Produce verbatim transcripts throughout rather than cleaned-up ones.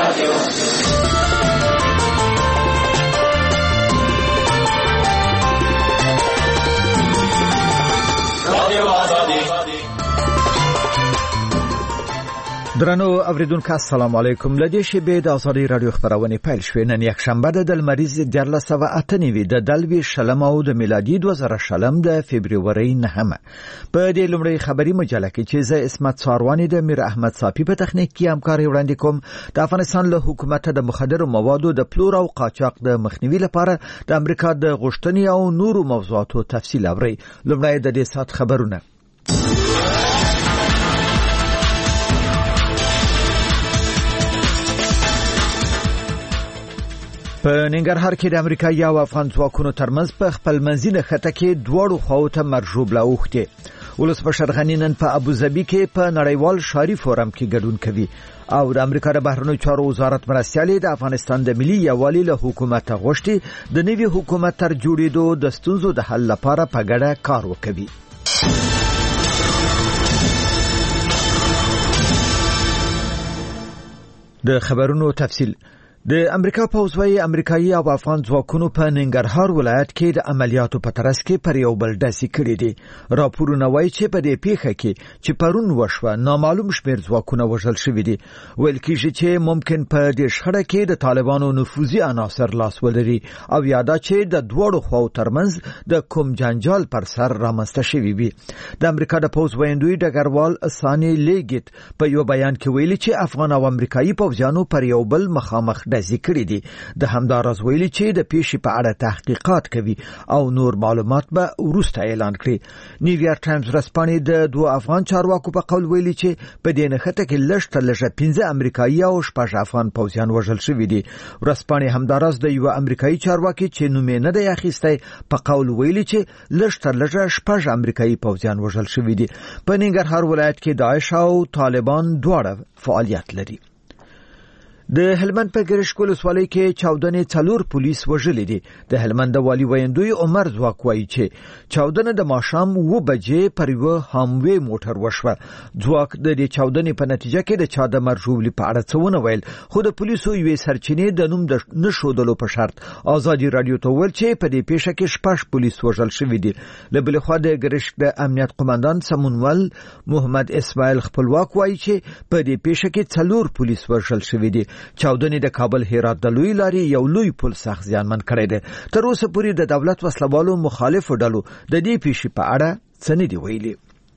درنو اوریدونکو السلام علیکم. لدې شیبې د ازادي رادیو خبرونه پیل شوې. نن یک شنبه د دلمریز دیارلس سوه اته نوي د دلوي شلم او د میلادي دوه زره شلم د فبرवरी نهمه په دې لومړی خبري مجله کې چې زه اسمت ساروانی د میر احمد صافي په تخنیک کې همکاري وړاندې کوم. د افغانستان له حکومت د مخدر موادو د پلور او قاچاق د مخنیوي لپاره د امریکا د غوښتنې او نورو موضوعاتو تفصیل اوري. لومړی د دې سات خبرونه. په ننګرهار کې د امریکایي او افغان ځواکونو ترمنځ په خپل منځي نښته کې دواړو خواو ته مرجوبله اوښتې. ولسمشر غني نن په ابوظبي کې په نړیوال ښاري فورم کې ګډون کوي او د امریکا د بهرنیو چارو وزارت مرستیالي د افغانستان د ملي یووالي له حکومت غوښتي د نوي حکومت تر جوړېدو د ستونزو د حل لپاره په ګډه کار وکړي. د خبرونو تفصیل. د امریکا پوځوي امریکایي او افغان ځواکونو په ننګرهار ولایت کې د عملیاتو په ترڅ کې پر یو بل ډزې کړې دي. راپورونه وایي چې په دې پیښه کې چې پرون وشوه نامعلوم شمېر ځواکونه وژل شوي دي. ویل کېږي چې ممکن په دې شخړه کې د طالبانو نفوذي عناصر لاس ولري او یا دا چې د دواړو خواو ترمنځ د کوم جنجال پر سر رامنځته شوي وي. د امریکا د پوځ ویندوی ډګروال سانی لیګیت په یو بیان کې ویلي چې افغان او امریکایي پوځیانو پر یو بل مخامخ ډزې کړې دي. د همداراز ویلي چې د پیښې په اړه تحقیقات کوي او نور معلومات به وروسته اعلان کړي. نیویارک ټایمز رسپانې د دوه افغان چارواکو په قول ویلي چې په دې نښته کې لږ تر لږه پنځه امریکایي او شپږ افغان پوځیان وژل شوي دي. رسپانې همداراز د یو امریکایي چارواکي چې نوم یې نه دی اخیستی په قول ویلي چې لږ تر لږه شپږ امریکایي پوځیان وژل شوي دي. په ننګرهار ولایت کې داعش او طالبان دواړه فعالیت لري. د هلمند په ګرشک ولسوالۍ کې چاودنې څلور پولیس وژلي دي. د هلمند والي ویندوی عمر ځواک وایي چې چاودنه د ماښام اوه بجې پر یوه هاموی موټر وشوه. ځواک د دې چاودنې په نتیجه کې د چا د مرجوبلي په اړه څه ونه ویل، خو د پولیسو یوې سرچینې د نوم د نه ښودلو په شرط ازادي رادیو ته وویل چې په دې پیښه کې شپږ پولیس وژل شوي دي. له بلې خوا د ګرشک د امنیت قماندان سمونول محمد اسماعیل خپلواک وایي چې په دې پیښه کې څلور پولیس وژل شوي دي. چاودنې د کابل هرات د لوی لارې یو لوی پل سخت زیانمن کړی دی. تر اوسه پورې د دولت وسلوالو مخالفو ډلو د دې پیښې په اړه څه نه دي ویلي.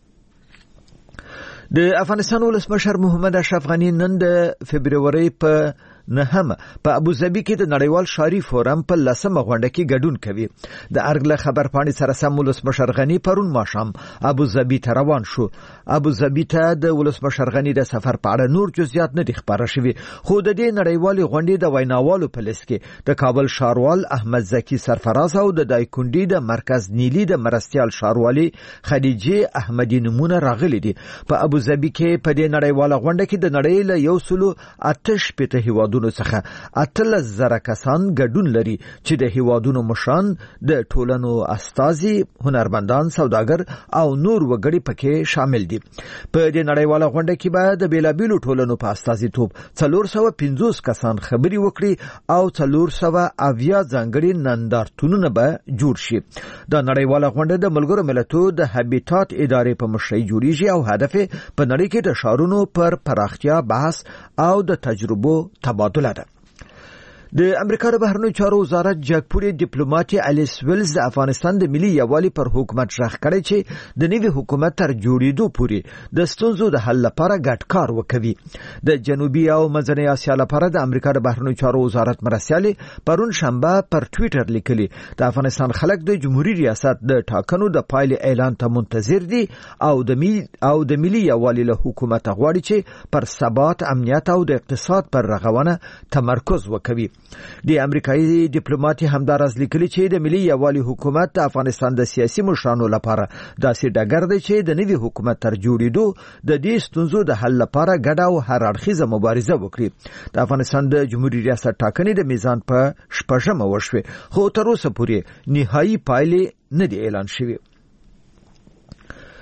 د افغانستان ولسمشر محمد اشرف غني نن د فبرवरी په نهمه په ابوظبي کې د نړیوال ښاري فورم په لسمه غونډه کې ګډون کوي. د ارګله خبر پاڼې سره سم ولسمشر غني پرون ماښام ابوظبي ته روان شو. ابوظبي ته د ولسمشر غني د سفر په اړه نور جزئیات نه دي خبره شوي، خو د دې نړیوالې غونډې د ویناوالو په لیست کې د کابل ښاروال احمد زکی سرفراز او د دایکندي د مرکز نیلی د مرستیال ښاروالي خدیجه احمدی نمونه راغلي دي. په ابوظبي کې په دې نړیواله غونډه کې د نړۍ له یو سلو اته شپېته هیوادونو څخه اتلس زره کسان ګډون لري چې د هیوادونو مشران، د ټولنو استازي، هنرمندان، سوداګر او نور وګړي پکې شامل دي. په دې نړیواله غونډه کې به د بیلابیلو ټولنو په استازیتوب څلور سوه پنځوس کسان خبري وکړي او څلور سوه اویا ځانګړي نندارتونونه به جوړ شي. د نړیواله غونډه د ملګرو ملتونو د هابیټات ادارې په مشرۍ جوړیږي او هدف په نړۍ کې د ښارونو پر پراختیا بحث او د تجربو تبادله ده. د امریکا د بهرنیو چارو وزارت جګپوړي ډیپلوماټ الیس ویلز د افغانستان د ملي یووالي پر حکومت ژغ کړی چې د نوي حکومت تر جوړېدو پورې د ستونزو د حل لپاره ګډ کار وکوي. د جنوبي او منځنۍ اسیا لپاره د امریکا د بهرنیو چارو وزارت مرستیالي پرون شنبه پر ټویټر لیکلي د افغانستان خلک د جمهوریت ریاست د ټاکنو د پایلې اعلان ته منتظر دي او د ملي او د ملي یووالي له حکومت غواړي چې پر ثبات، امنیت او د اقتصاد پر رغونه تمرکز وکوي. د امریکایي ډیپلوماټ همداراز لیکلي چې د ملي یووالي حکومت د افغانستان د سیاسي مشرانو لپاره داسې ډګر دی چې د نوي حکومت تر جوړېدو د دې ستونزو د حل لپاره ګډه او هر اړخیزه مبارزه وکړي. د افغانستان د جمهوریت ریاست ټاکنې د میزان په شپږمه وشوې، خو تر اوسه پورې نهایي پایلې نه دي اعلان شوي.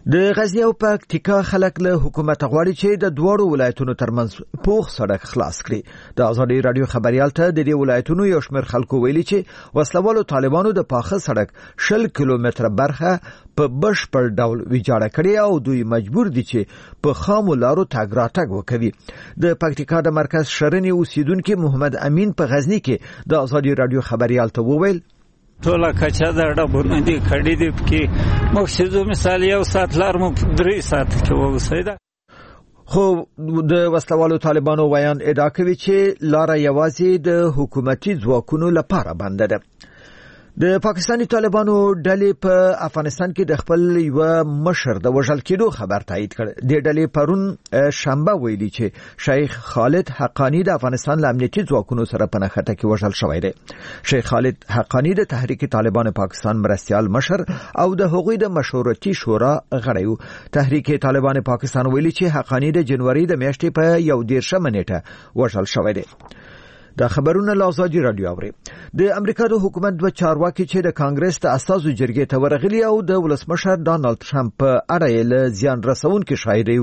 د غزنی او پکتیکا خلک له حکومت غواړي چې د دوړو ولایتونو ترمنځ پوخ سړک خلاص کړي. د آزادي رادیو خبريال ته د دې ولایتونو یو شمېر خلکو ویلي چې وسلوالو طالبانو د پاخه سړک شل کیلومتره برخه په بشپړ ډول ویجاړه کړې او دوی مجبور دي چې په خامو لارو تګ راتګ وکړي. د پکتیکا د مرکز شرنی اوسیدونکو محمد امین په غزنی کې د آزادي رادیو خبريال ته وویل ټوله کچا د ډبونه دي کړي دي کې مقصدو مثال یو سات لار مو درې سات کې ووسیده. خو د وسلوالو طالبانو ویان ادعا کوي چې لار یوازې د حکومتي ځواکونو لپاره بنده ده. د پاکستاني طالبانو ډلې په افغانستان کې د خپل یو مشر د وژل کېدو خبر تایید کړ. د ډلې پرون شنبه ویلي چې شیخ خالد حقانی د افغانستان له امنیتي ځواکونو سره په نښته کې وژل شوی دی. شیخ خالد حقانی د تحریک طالبان پاکستان مرستیال مشر او د هغوی د مشورتي شورا غړی و. تحریک طالبان پاکستان ویلي چې حقانی د جنوري د میاشتې په یو دیرشمه نیټه وژل شوی دی. دا خبرونه له آزادي رادیو اوري. د امریکا د حکومت دوه چارواکي چې د کانګرس ته اساسو جرګې ته ورغلي او د ولسمشر ډانلډ ټرمپ په اړه له زیان رسونکو شاهدي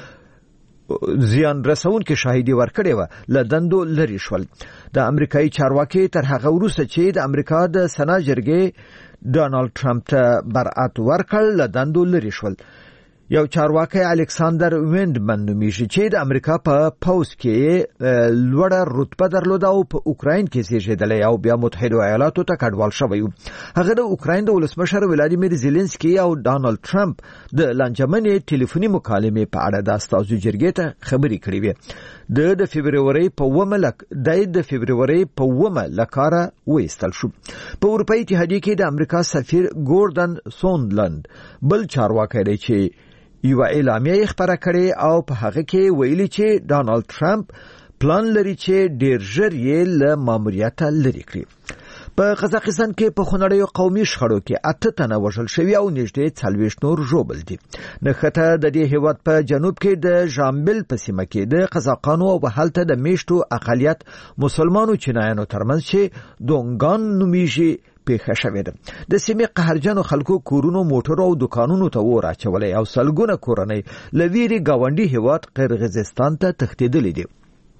زیان رسونکو شاهدي ورکړې و له دندو لري شول. د امریکایي چارواکي تر هغه وروسته چې د امریکا د سنا جرګې ډانلډ ټرمپ ته برعت ورکړ له دندو لري شول. یو چارواکي الکساندر وینډمن نومیږي چې د امریکا په پوز کې لوړه رتبه درلوده او په اوکراین کې زیږیدلی او بیا متحده ایالاتو ته کډوال شوی و. هغه د اوکراین د ولسمشر ولادیمیر زيلنسکي او ډانلډ ټرمپ د لانجمنې ټلیفوني مکالمې په اړه د استازو جرګې ته خبرې کړې وې. د د فبرवरी په اوومه لک د د فبرवरी په اوومه لکاره وېستل شو. په اروپאי اتحادیه کې د امریکا سفیر ګوردن سوندلند بل چارواکي دی چې یو اعلامیه خبره کړې او په هغه کې ویلي چې ډانلډ ټرمپ پلان لري چې ډیر ژر یې له ماموریت لري کړي. په قزاقستان کې په خونړیو قومي شخړو کې اته تنه وژل شوي او نږدې څلوېښت نور ژوبل دي. نښته د دې هیواد په جنوب کې د ژامبل په سیمه کې د قزاقانو او هلته د میشتو اقلیت مسلمانو چینایانو ترمنځ چې دونګان نومیږي پیښه شوې ده. د سیمې قهرجنو خلکو کورونو موټرو او دکانونو ته ور اچولې او سلګونه کورنۍ لویری گاونډي هیواد قرغیزستان ته تښتېدلې دي.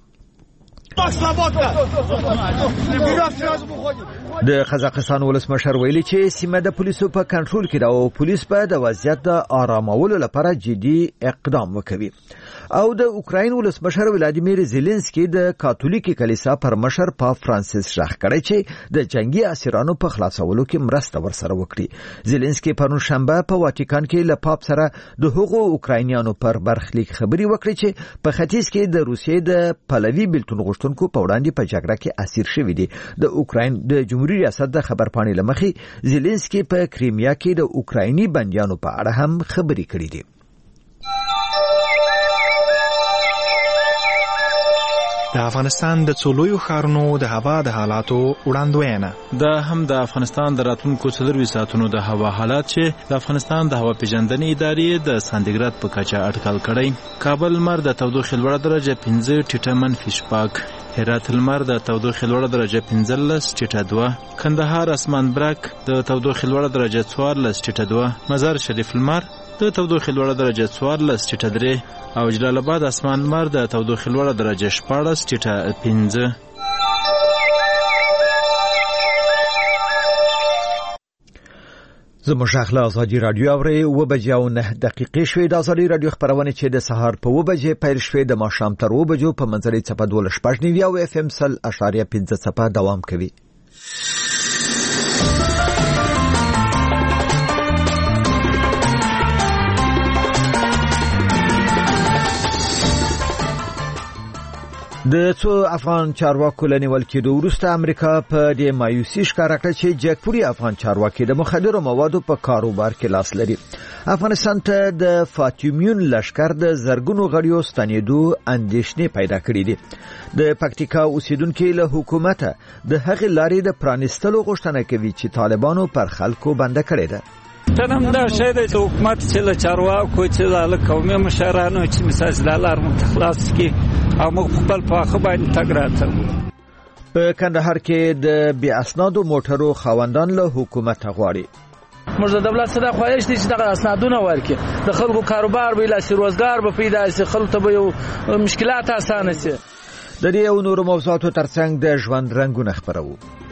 د قزاقستان ولسمشر ویلي چې سیمه د پولیسو په کنټرول کې ده او پولیس به د وضعیت د آرامولو لپاره جدي اقدام وکړي. او د اوکراین ولسمشر ولادیمیر زيلنسکي د کاتولیکي کلیسا پر مشر پاپ فرانسیس شاخ کړی چې د جنگي اسیرانو په خلاصولو کې مرسته ورسره وکړي. زيلنسکي پرون شنبه په واتیکان کې له پاپ سره د هغو اوکراینیانو پر برخلیک خبري وکړي چې په ختیځ کې د روسیې د پلوي بلتون غوښتونکو په وړاندې په جګړه کې اسیر شوی دي. د اوکراین د جمهوریت ریاست د خبرپاڼې لمخې زيلنسکي په کریمیا کې د اوکرایني بنديانو په اړه هم خبري کړې دي. د افغانستان د څولویو ښارونو د هوا د حالاتو وړاندوینه. دا هم د افغانستان د راتلونکو څلوروي ساعتونو د هوا حالات چې د افغانستان د هوا پیژندنې ادارې د سانتیګراد په کچه اټکل کړی. کابل لمر د تودوخې لوړه درجه پنځه ټیټه منفي شپږ، هرات لمر د تودوخې لوړه درجه پنځلس ټیټه دوه، کندهار اسمان برک د تودوخې لوړه درجه څوارلس ټیټه دوه، مزار شریف لمر د تودوخې لوړه درجه څوارلس ټیټه درې او جلال آباد اسمان لمر د تودوخې لوړه درجه شپاړس ټیټه پنځه. زموږ اخلا آزادي رادیو اوري و بجې او نه دقیقې شوې. د آزادي رادیو خبرونه چې د سهار په و بجې پیل شوې د ماښام تر و بجو په منځري څپه دوله شپږ نیوي او اف ام سل اشاریه پنځه څپه دوام کوي. د څو افغان چارواکو لنیول کېدو وروسته امریکا په دې مایوسي ښکاره کړه چې جګپوري افغان چارواکي د مخدرو موادو په کاروبار کې لاس لري. افغانستان ته د فاطمیون لشکر د زرګونو غړیو ستنېدو اندېښنې پیدا کړې دي. د پکتیکا اوسیدونکو له حکومت د هغې لارې د پرانیستلو غوښتنه کوي چې طالبانو پر خلکو بنده کړې ده. تنم دا شی د حکومت چې له چارواکو چې د قومي مشرانو چې مثال د لار متخلاص کی او موږ خپل په خو باندې تګ راته. په کندهار کې د بې اسنادو موټرو خاوندان له حکومت غواړي موږ د دولت سره خواهش دي چې دغه اسنادونه ورکړي د خلکو کاروبار به لا روزګار به پیدا شي خلکو ته به یو مشکلات اسانه شي. د دې او نورو موضوعاتو ترڅنګ د ژوند رنګونه خبرو.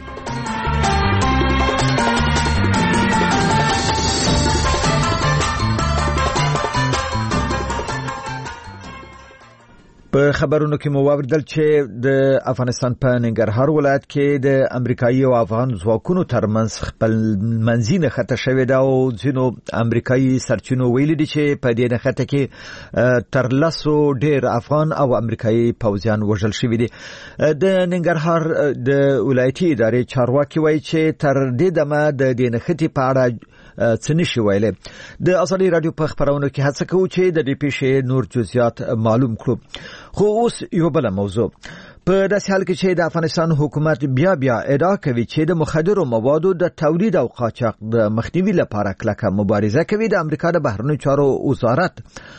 په خبرونو کې مو واوریدل چې د افغانستان په ننګرهار ولایت کې د امریکایي او افغان ځواکونو ترمنځ خپل منځي نښته شوې ده او ځینو امریکایي سرچینو ویلي دي چې په دې نښته کې تر لسو ډېر افغان او امریکایي پوځیان وژل شوي دي. د ننګرهار د ولایتي ادارې چارواکي وایي چې تر دې دمه د دې نښتې په اړه څه نشي ویلي. د ازادي رادیو په خبرونو کې هڅه کوو چې د دې پیښې نور جزئیات معلوم کړو. خو اوس یو بل موضوع په داسې حال کې چې د افغانستان حکومت بیا بیا ادعا کوي چې د مخدرو موادو د تولید او قاچاق د مخنیوي لپاره کلکه مبارزه کوي. د امریکا د بهرنیو چارو وزارت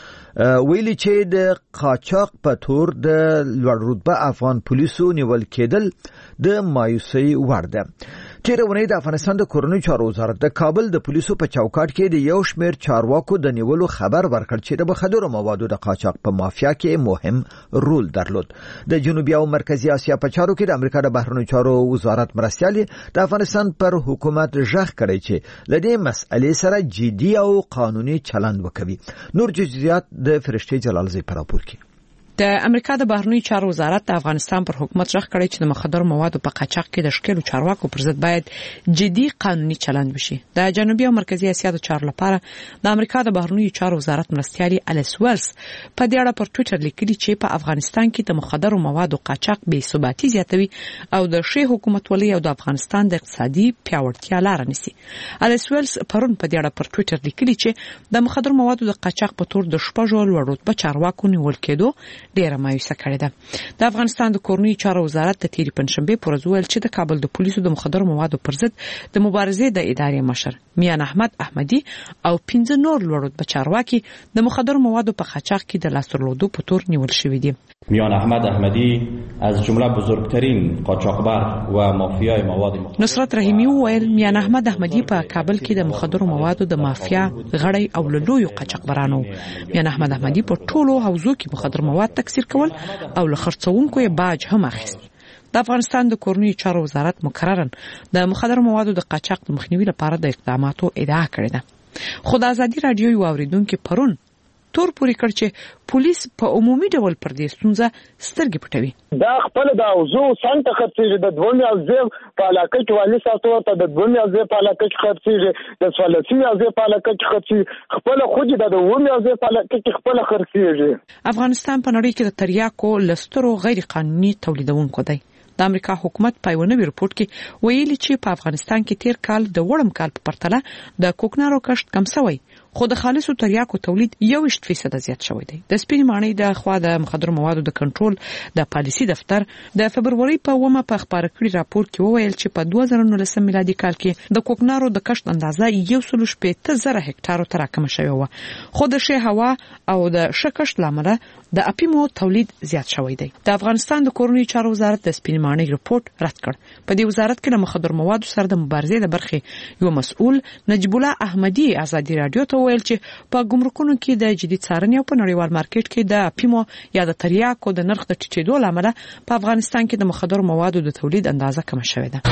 ویلي چې د قاچاق په تور د لوړ رتبه افغان پولیسو نیول کېدل د مایوسۍ وړ ده. تیر اونۍ د افغانستان د کورنیو چارو وزارت د کابل د پولیسو په چوکاټ کې د یو شمېر چارواکو د نیولو خبر ورکړ چې د مخدرو موادو د قاچاق په مافیا کې مهم رول درلود. د جنوبي او مرکزی اسیا په چارو کې د امریکا د بهرنیو چارو وزارت مرستیال د افغانستان پر حکومت ژغ کړی چې لدې مسئلې سره جدي او قانوني چلند وکوي. نور جزئیات د فرشتي جلالزی پر راپور کې. د امریکا د بهرنیو چارو وزارت د افغانستان پر حکومت ژغ کړی چې د مخدرو موادو په قاچاق کې د ښکېلو چارواکو پر ضد باید جدي قانوني چلند وشي. د جنوبي او مرکزی اسیا د چارو لپاره د امریکا د بهرنیو چارو وزارت مرستیال الیس ویلز په دې اړه پر ټوئیټر لیکلي چې په افغانستان کې د مخدرو موادو قاچاق بې ثباتي زیاتوي او د ښې حکومتولۍ او د افغانستان د اقتصادي پیاوړتیا لار نیسي. الیس ویلز پرون په دې اړه پر ټوئیټر لیکلي چې د مخدرو موادو د قاچاق په تور د شپږو لوړ رتبه چارواکو نیول کېدو ډیره مایوسه کړې ده. د افغانستان د کورنیو چارو وزارت د تیری پنځشنبه پر ورځ ویل چې د کابل د پولیسو د مخدرو موادو پر ضد د مبارزې د ادارې مشر میان احمد احمدي او پنځه نور لوړ رتبه چارواکي د مخدرو موادو په قاچاق کې د لاسرلودو په تور نیول شوي دي. میان احمد احمدی از جمله بزرگترین قاچاقبر و مافیای مواد مخدر. نصرت رحیمی ویل میان احمد احمدی په کابل کې د مخدرو موادو د مافیا غړی او لویو قاچاقبرانو. میان احمد احمدی په ټولو حوزو کې مخدر مواد تکثیر کول او له خرڅونکو یې باج هم اخیست. د افغانستان د کورنیو چارو وزارت مکررن د مخدر موادو د قاچاق د مخنیوي لپاره د اقداماتو ادعا کړې ده. خو د ازادي رادیو یو اوریدونکو پرون تور پوری کړ چې پولیس په عمومي ډول پر دې ستونزه سترګې پټوي. دا خپل د اوزو سنت خرڅېږي د دوه میاشتې په علاقه کې والی ساتو ته د دوه میاشتې په علاقه کې خرڅېږي د څوارلس میاشتې په علاقه کې خرڅېږي خپل خو د دوه میاشتې په علاقه کې خپل خرڅېږي. افغانستان په نړۍ کې د تریاکو لسترو غیر قانوني تولیدونکو دی. د امریکا حکومت په یو نوي رپورت کې ویلي چې په افغانستان کې تیر کال د وړم کال په پرتله د کوکنارو کښت کم شوی خو د خالصو تریاکو تولید یو ویشت فیصد زیات شوی دی. د سپین ماڼۍ د خوا د مخدر موادو د کنټرول د پالیسي دفتر د فبروري په اومه په خبر کړی راپور کې وویل چې په دوه زره نولسم میلادي کال کې د کوکنارو د کښت اندازه یو سل شپږ زره هکټارو ته راکمه شوی و خو د ښه هوا او د ښه کښت لامل د اپیمو تولید زیات شوی دی. د افغانستان د کورنیو چارو وزارت د سپین ماڼۍ رپورت رد کړ. په دې وزارت کې د مخدر موادو سره د مبارزې د برخې یو مسؤل نجیب الله احمدي ازادي رادیو ته ویل چې په ګمرکونو کې د جدي څارنې او په نړیوال مارکیټ کې د اپیمو یا د تریاکو د نرخ د ټیټېدو لامل په افغانستان کې د مخدر موادو د تولید اندازه کم شوې ده.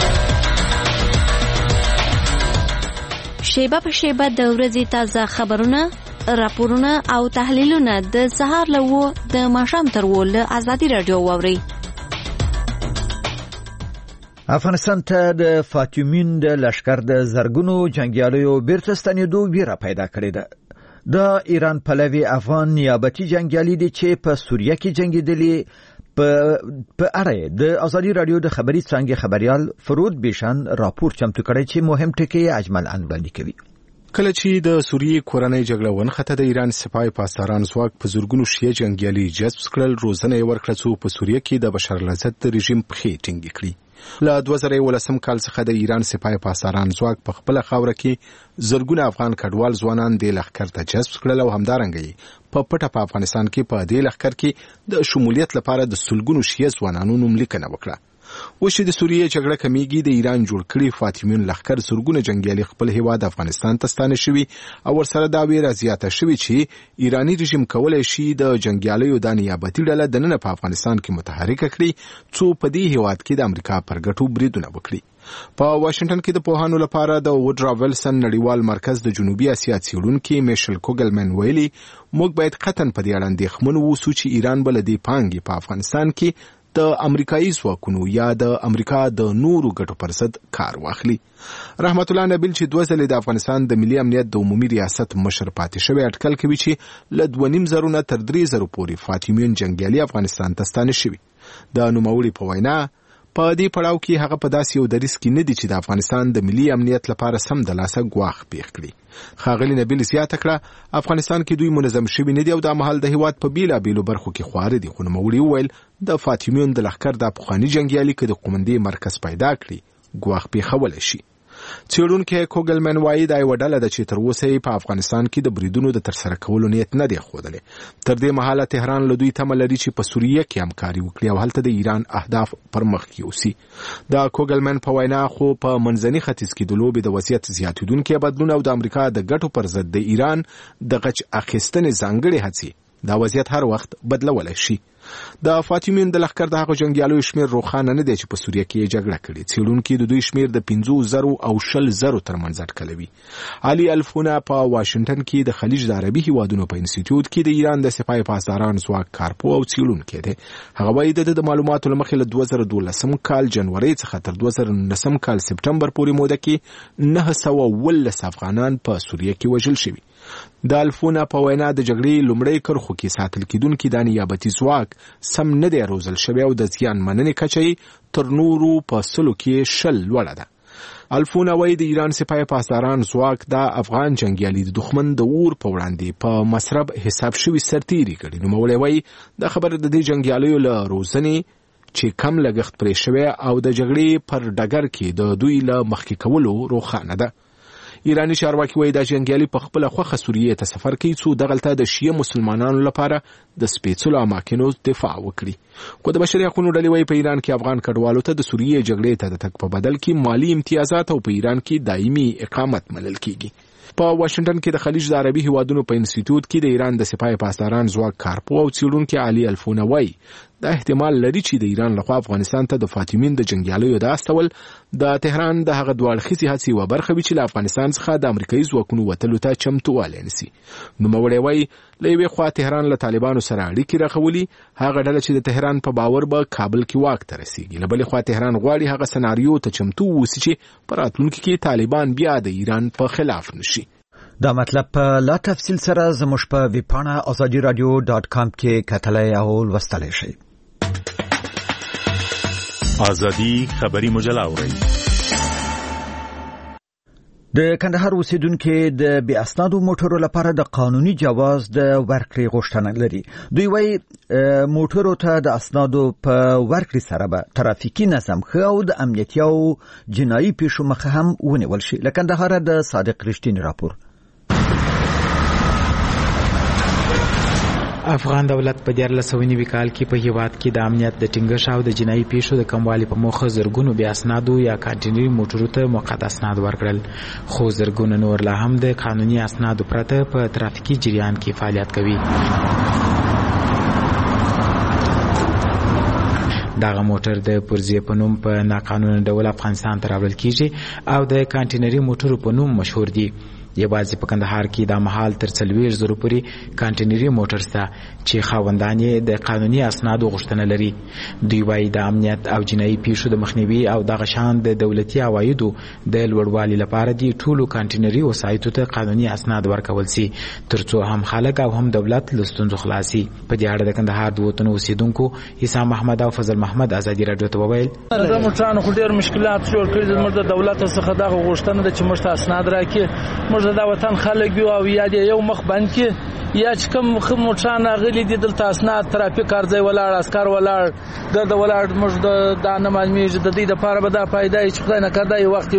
شیبه په شیبه د ورځې تازه خبرونه راپورونه او تحلیلونه د سهار له و د ماښام تر و له ازادي رادیو واوري. افغانستان ته د فاطمین د لشکر د زرګونو جنگیالیو بیرته ستنېدو ویره پیدا کړې ده. د ایران پلوي افغان نیابتي جنگیالي دي چې په سوریه کې جنگیدلي په اړه د ازادي رادیو د خبري څنګه خبريال فرود بیشان راپور چمتو کړی چې مهم ټکي اجمل انبندي کوي. کله چې د سوریې کورنۍ جګړه ونښته د ایران سپاه پاسداران ځواک په زورګونو شیعه جنگیالي جذب کړل روزنه یې ورکړه چې په سوریه کې د بشار الاسد رژیم پخې ټینګې کړي. له دوه زره ولسم کال څخه د ایران سپاه پاسداران ځواک په خپل خاوره کې زرګونه افغان کډوال ځوانان د لښکر ته جذب کړل او همدارنګه په پټه په افغانستان کې په دې لښکر کې د شمولیت لپاره د سلګونو شیعه ځوانانو نوملیکنه وکړه. اوس چې د سوریې جګړه کمیږي د ایران جوړ کړي فاطمیون لښکر زرګونه جنگیالي خپل هیواد افغانستان ته ستانه شوي او ورسره دا ویره زیاته شوې چې ایرانی رژیم کولای شي د جنگیالیو د نیابتي ډله دننه په افغانستان کې متحرک کړي څو په دې هیواد کې د امریکا پر ګټو بریدونه وکړي. په واشنگټن کې د پوهانو لپاره د وډرا ویلسن نړیوال مرکز د جنوبي اسیا څېړونکي میشل کوګلمن ویلي موږ باید قطعاً په دې اړه اندېښمن اوسو چې ایران به له دې پانګې په افغانستان کې د امریکایي ځواکونو یا د امریکا د نورو ګټو پر ضد کار واخلي. رحمت الله نبیل چې دوه ځلې د افغانستان د ملي امنیت د عمومي ریاست مشر پاتې شوی اټکل کوي چې له دوه نیم زرو نه تر درې زرو پورې فاطمیون جنګیالي افغانستان ته ستانه شوي. د نوموړي په وینا په دې پړاو کې هغه په داسې یو دریځ کې نه دي چې د افغانستان د ملي امنیت لپاره سم د لاسه ګواښ پیښ کړي. ښاغلي نبیل زیاته کړه افغانستان کې دوی منظم شوي نه دي او دا مهال د هیواد په بیلابیلو برخو کې خواره دي. خو نوموړي وویل د فاطمیون د لښکر د پخواني جنګیالي که د قومندې مرکز پیدا کړي ګواښ پیښولی شي. څېړونکی کوګلمن وایي دا یوه ډله ده چې تر اوسه یې په افغانستان کې د بریدونو د ترسره کولو نیت نه دی ښودلی. تر دې مهاله تهران له دوی تمه لري چې په سوریه کې همکاري وکړي او هلته د ایران اهداف پر مخ یوسي. د کوګلمن په وینا خو په منځني ختیځ کې د لوبې د وضعیت زیاتېدونکی بدلون او د امریکا د ګټو پر ضد د ایران د غچ اخیستنې ځانګړې هڅې دا وضعیت هر وخت بدلولی شي. د فاطمیون د لښکر د هغو جنګیالیو شمېر روښانه نه دی چې په سوریه کې یې جګړه کړې. څېړونکي د دوی شمېر د پنځو زرو او شل زرو ترمنځ اټکلوي. علي الفونه په واشنګټن کې د خلیج د عربي هیوادونو په انسټیټیوټ کې د ایران د سپاه پاسداران ځواک کارپو او څېړونکی دی. هغه وایي د د معلوماتو له مخې له دوه زره دولسم کال جنورۍ څخه تر دوه زره نولسم کال سپټمبر پورې موده کې نهه سوه اوولس افغانان په سوریه کې وژل شوي. د الفونه په وینا د جګړې لومړۍ کرښو کې ساتل کېدونکي دا نیابتي ځواک سم نه دی روزل شوی او د زیان مننې کچه تر نورو په سلو کې شل لوړه ده. الفونه وایي د ایران سپاه پاسداران ځواک د افغان جنګیالي د دښمن د اور په وړاندې په مصرف حساب شوي سرتیري کړي. نوموړی وایي دا خبره د دې جنګیالیو له روزنې چې کم لګښت پرې شوی او د جګړې پر ډګر کې د دوی له مخکې کولو روښانه ده. ایرانی چارواکي وایي دا جنګیالي په خپله خوښه سوریې ته سفر کوي څو دغلته د شیعه مسلمانانو لپاره د سپېڅلو اماکنو دفاع وکړي. خو د بشري حقونو ډلې وایي په ایران کې افغان کډوالو ته د سوریې جګړې ته د تګ په بدل کې مالی امتیازات او په ایران کې دایمي اقامت منل کیږي. په واشنګټن کې د خلیج د عربي هیوادونو په انسټیټیوټ کې د ایران د سپاه پاسداران ځواک کارپو او څېړونکی علي الفونه وایي دا احتمال لري چې د ایران لخوا افغانستان ته د فاطمیون د جنګیالیو د استول د تهران د هغه دوه اړخیزې هڅې یوه برخه وي چې له افغانستان څخه د امریکایي ځواکونو وتلو ته چمتووالی نیسي. نوموړی وایي له یوې خوا تهران له طالبانو سره اړیکې راښولي، هغه ډله چې د تهران په باور به کابل کې واک ته رسیږي. له بلې خوا تهران غواړي هغه سناریو ته چمتو واوسي چې په راتلونکي کې طالبان بیا د ایران په خلاف نشي. دا مطلب په لا تفصیل سره زموږ په ویبپاڼه ازادي رادیو ډاټ کام کې کتلای او لوستلای شئ. ازادي خبري مجله اورئ. د کندهار اوسیدونکو د بې اسنادو موټرو لپاره د قانوني جواز د ورکړې غوښتنه لري. دوی وايي موټرو ته د اسنادو په ورکړې سره به ترافیکي نظم ښه او د امنیتي او جنایي پیښو مخه هم ونیول شي. له کندهار د صادق رښتینی راپور. افغان دولت په دیارلس سوه نوي کال کې په هیواد کې د امنیت د ټینګښت او د جنایي پیښو د کموالي په موخه زرګونو بې اسنادو یا کانټینري موټرو ته موقت اسناد ورکړل، خو زرګونه نور لا هم د قانوني اسنادو پرته په ترافیکي جریان کې فعالیت کوي. دغه موټر د پرزې په نوم په ناقانونه ډول افغانستان ته راوړل کیږي او د کانټینري موټرو په نوم مشهور دي. یوازې په کندهار کې د مهال تر څلوېښت زرو پورې کانټینري موټر شته چې خاوندان یې د قانوني اسنادو غوښتنه لري. دوی وایي د امنیت او جنایي پیښو د مخنیوي او دغه شان د دولتي عوایدو د لوړوالي لپاره دي ټولو کانټینري وسایطو ته قانوني اسناد ورکول سي ترڅو هم خلک او هم دولت له ستونزو خلاصي. په دې اړه د کندهار د وطن اوسیدونکو حسام محمد او فضل محمد ازادي رادیو ته وویل د موټرانو خو ډېر مشکلات جوړ کړي دي. موږ د دولت څخه دغه غوښتنه ده چې موږ ته اسناد راکړي. موږ د وطن خلک یو او یا یو مخ بند کې یا چې کوم خو موټران غلي دي دلته اسناد ترافیک ارځي ولاړ اسکار ولاړ د ولاړ موږ د دانه معلومیږي د دې لپاره به دا پیدا چې خدای نه کړه یو وخت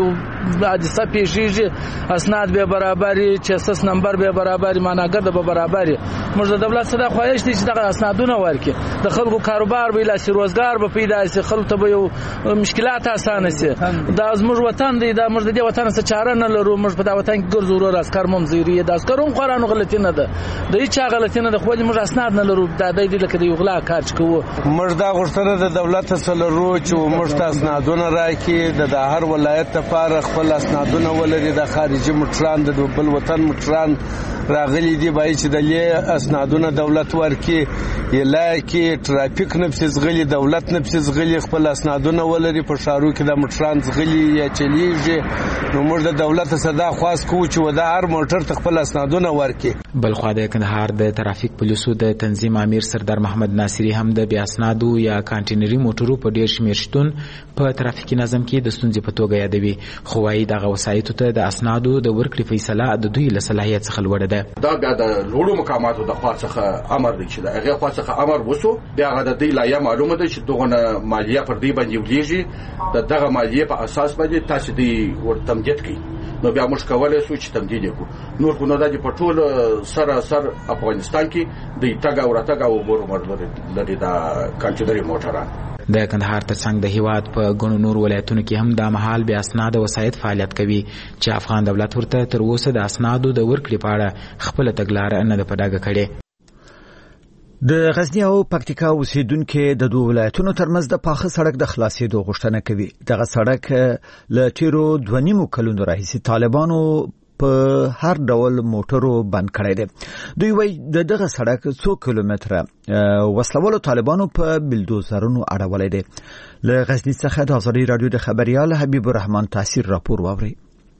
حادثه پیښیږي اسناد به برابري چسس نمبر به برابري معناګر به برابري موږ د دولت سره خواهش دي چې دغه اسنادونه ورکړي د خلکو کاروبار به لاسي روزګار به پیدا شي خلکو ته به یو مشکلات اسانه شي دا زموږ وطن دی دا موږ د دې وطن څخه چاره نه لرو موږ په دا وطن کې ګرځو ورو اسکر مم زیری د اسکرون قرانو غلطی نه ده د هیڅ غلطی نه ده خو موږ اسناد نه لرو دا د دې لکه د یو غلا کار کوو موږ دا غوښتنه د دولت سره لرو چې موږ ته اسنادونه راکړي د هر ولایت لپاره خپل اسنادونه ولري د خارجي مټران د بل وطن مټران راغلي دي بای چې د لې اسنادونه دولت ورکي یلاکي ټرافیک نفس غلي دولت نفس غلي خپل اسنادونه ولري په شارو کې د مټران غلي یا چلیږي نو موږ د دولت صدا خواست کوو چې ودا هر موټر خپل اسنادونه ورکي بل خو د کندهار د ترافیک پولیسو د تنظیم امیر سردار محمد ناصری هم د بیا اسنادو یا کانټینري موټرو په ډیر شمیر شتون په ترافیکي نظم کې د ستونزې په توګه یادوي خو وايي دغه وسایطو ته د اسنادو د ورکړې فیصله د دوی له صلاحیت څخه لوړه ده دا بیا د لوړو مقاماتو د خوا څخه امر دی چې د هغه خوا څخه امر وسو بیا هغه د دې لایه معلومه ده چې دغه مالیه پر دې باندې ولېږي د دغه مالیه په اساس باندې تاسو دې ورتمدید کړئ نو بیا موږ کولای شو چې تمدید وکړو نور خو نو د په ټول سره سر افغانستان کې د تګ او راتګ او عمر لري د کانټینري موټران د کندهار ترڅنګ د هیواد په ګڼو نور ولایتونو کې هم د مهال بیا اسناد وسایط فعالیت کوي چې افغان دولت ورته تر اوسه د اسنادو د ورکړې په اړه خپل تګلارې نه ده په ډاګه کړې د غزنی او پکتیکا اوسیدونکو د دوه ولایتونو ترمنځ د پاخه سړک د خلاصېدو غوښتنه کوي دغه سړک له تیرو دوه نیمو کلونو راهیسې طالبانو په هر ډول موټرو بند کړی دی دوی وایي د دغه سړک څو کیلومتره وسلوالو طالبانو په بلدوزرونو اړولی دی له غزنی څخه د ازادي رادیو د خبريال حبیب الرحمن تاثیر راپور واوري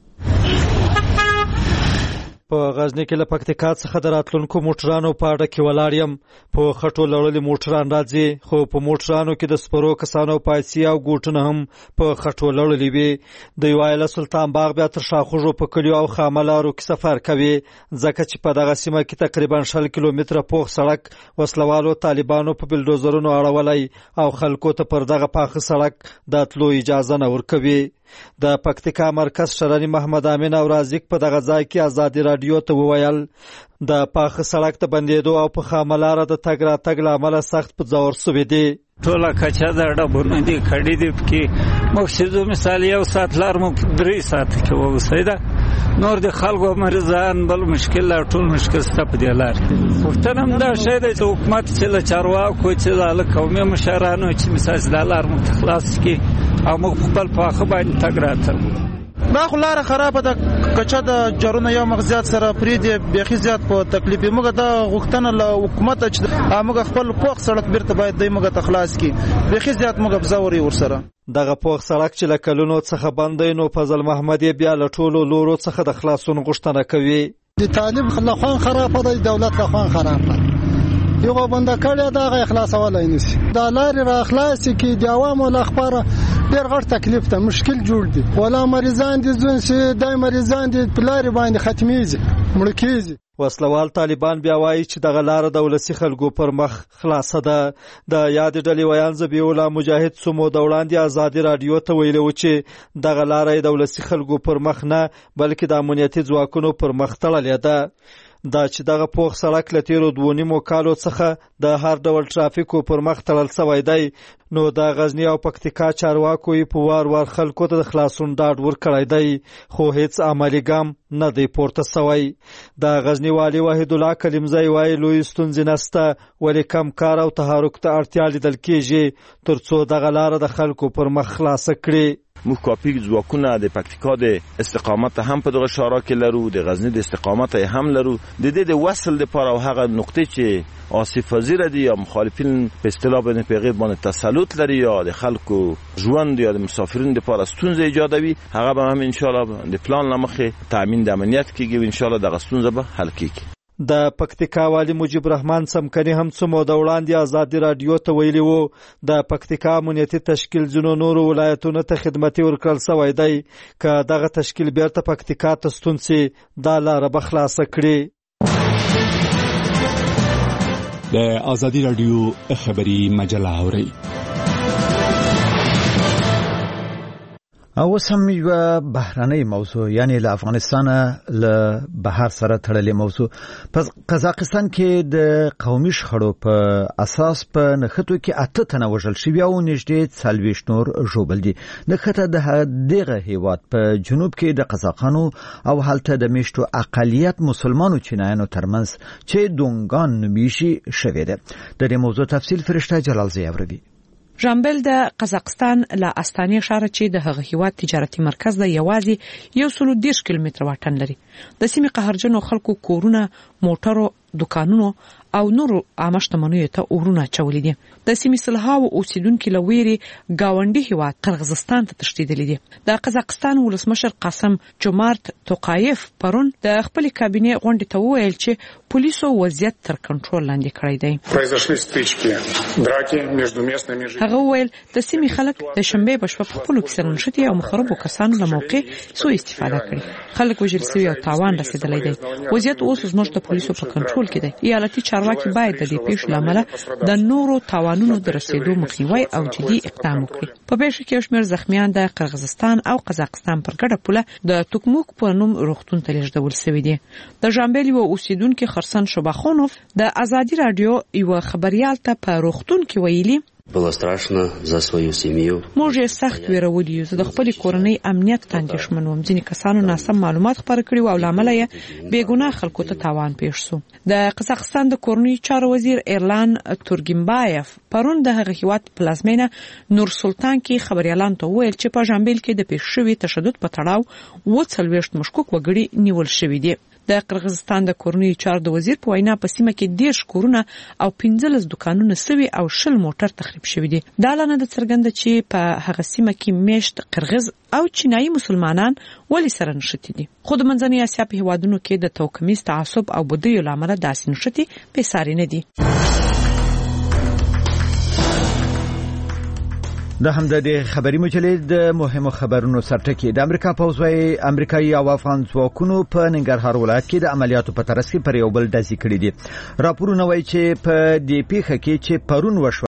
په غزنی کې له پکتیکا څخه د راتلونکو موټرانو په اړه کې ولاړ یم په خټو لړلي موټران راځي خو په موټرانو کې د سپرو کسانو پایسي او ګوټونه هم په خټو لړلي وي د یوایله سلطان باغ بیا تر شاخوژو په کلیو او خاملارو کې سفر کوي ځکه چې په دغه سیمه کې تقریبا شل کیلومتره پوخ سړک وسلوالو طالبانو په بلدوزرونو اړولی او خلکو ته پر دغه پاخه سړک د تلو اجازه نه ورکوي د پکتیکا مرکز شرانی محمد امین او رازق په دغه ځای کې ازادي رادیو ته وویل د پاخه سړک ته بندېدو او په خاملاره د تګ راتګ له امله سخت په ځور سوي دي ټوله کچه د ډبونو دي کړي دي کې مقصدو مثال یو ساعت لار مو درې ساعت کې ووسیده نور د خلکو مرزان بل مشکل لا ټول مشکل ست په دی لار وختنه هم دا شی د حکومت چې له چارواکو چې له قومي مشرانو چې مثال د لار متخلاص کی او موږ خپل پاخه باندې تګ راتګ دا خو لاره خرابه ده کچه د جرونه یو مغزیات سره پریدي بیخي زیات په تکلیف موږ د غوښتنه له حکومت چې موږ خپل پوخ سړک بیرته باید د موږ تخلاص کی بیخي زیات موږ بزوري ورسره دغه پوخ سړک چې له کلونو څخه بند دی نو فضل محمد بیا له ټولو لورو څخه د خلاصون غوښتنه کوي د طالب خلاخوان خراب دی دولت خلاخوان خراب دی یو بند کړی دا غي خلاصولای نشي دا لاري را خلاص کی د عوامو لخبره ډیر غټ تکلیف ته مشکل جوړ دي ولا مریضان دي ځون سي دای مریضان دي پلاری باندې ختميږي مړکیږي وسلوال طالبان بیا وایي چې دغه لار د ولسی خلکو پر مخ خلاصه ده د یاد ډلې ویان زبیولا مجاهد سمو د وړاندې ازادي رادیو ته ویلو چې دغه لار د ولسی خلکو پر مخ نه بلکې د امنیتي ځواکونو پر مخ تړلې ده دا چې دغه پوخ سړک له تیرو دوه نیمو کالو څخه د هر ډول ترافیکو پر مخ تړل شوی دی نو د غزنی او پکتیکا چارواکو یې په وار وار خلکو ته د خلاصون ډاډ ورکړی دی خو هیڅ عملي ګام نه دی پورته شوی د غزنی والی وحید الله کلیمزی وایي لوی ستونزې نشته ولې کم کار او تحرک ته اړتیا لیدل کیږي ترڅو دغه لاره د خلکو پر مخ خلاصه کړي موږ کافي ځواکونه د پکتیکا د استقامت هم په دغه شارع کې لرو د غزنی د استقامت هم لرو د دې د وصل لپاره او هغه نقطې چې آسیب پذیر دي یا مخالفین په اصطلاح باندې پیغام باندې تسلط لري یا د خلکو ژوند یا د مسافرین لپاره ستونزې ایجادوي هغه به هم ان شاء الله د پلان لمخې تامین د امنیت کېږي ان شاء الله دغه ستونزه به حل کېږي د پکتیکا والی مجيب رحمان سمکنی هم څومره د وړاندې ازادي رادیو ته ویلي وو د پکتیکا امنیتي تشکیل ځینو نورو ولایتونو ته خدمتي ورکړل شوی دی که دغه تشکیل بیرته پکتیکا ته ستون سي دا لاره به خلاصه کړي د ازادي رادیو خبري مجله اوري او سم یو بهراني موضوع یعنی له افغانستان له بهر سره تړلې موضوع په قزاقستان کې د قومي شخړو په اساس په نخټو کې اته تنه وژل شوی او نږدې څلوېښت نور ژوبل دي. نخټه د دغه هیواد په جنوب کې د قزاقانو او هلته د میشتو اقلیت مسلمانو چینایانو ترمنځ چې دونګان نومیشي شوی ده. د دې موضوع تفصیل فرشته جلال زیاوروي. ژامبل د قزاقستان له استانې ښار چې د هغه هیواد تجارتي مرکز د یوازې یو سل او دېرش کیلومتره واټن لري. د سیمې قهرجنو خلکو کورونه، موټرو، دکانونو او نورو عامه شتمنیو ته اورونه چولې دي. د سیمې سلهاو اوسیدونکو لويري گاونډي هیواد قرغیزستان ته تښتیدلې دي. د قزاقستان ولسمشر قاسم جومارت توقایف پرون د خپل کابینه غونډې ته وویل چې پولیسو وضعیت تر کنټرول لاندې کړی دی. هغه وویل د سیمې خلک د شنبه په شپه په خپلو کې سره نښتي او مخربو کسانو له موقع سوء استفاده کړې. خلک وژل شوي او تاوان رسیدلی دی. وضعیت اوس زموږ د پولیسو په کنټرول کې دی. ایالتي چارواکي باید د دې پیښې لامل د نورو تاوانونو د رسیدو مخنیوي او جدي اقدام وکړي. په پیښه کې شمېر زخمیان د قرغیزستان او قزاقستان پر ګډه پوله د توکموک په نوم روغتون ته لیږدول شوي دي. د ژامبل یو اوسیدونکو خرسن شوبخونوف د ازادي رادیو یو خبريال ته په روغتون کې ویلي Было страшно за свою семью. موږ یې سخت ویرولي یو. زه د خپل کورنۍ امنیت ته اندېښمن وم. ځینې کسانو ناسم معلومات خپاره کړي او لامل یې بېګناه خلکو ته تاوان پېښ شو. د قزاقستان د کورنۍ چارو وزیر ایرلان تورګینبایف پرون د هغه هیواد پلازمینه نور سلطان کې خبريالان ته ویل چې په ژامبل کې د پېښ شوي تشدد په تړاو اووه څلوېښت مشکوک وګړي نیول شوي دي. د قرغیزستان د کورنۍ چارو د وزیر په وینا په سیمه کې دېرش کورونه او پنځلس دکانونه سوي او شل موټر تخریب شوي دي. دا لانه د څرګنده چې په هغه سیمه کې میشت قرغیز او چینایي مسلمانان ولې سره نښتي دي. خو د منځنۍ اسیا په هیوادونو کې د توکمیز تعصب او بودیو لامل داسې نښتي بې ساري نه دي. د همدغه خبري مجلې د مهمو خبرونو سرټکی د امریکا پوځي امریکایي او افغان ځواکونو په ننګرهار ولایت کې د عملیاتو په ترڅ کې پر یو بل ډزې کړې دي. راپورونه وایي چې په دې پیښه کې چې پرون وشو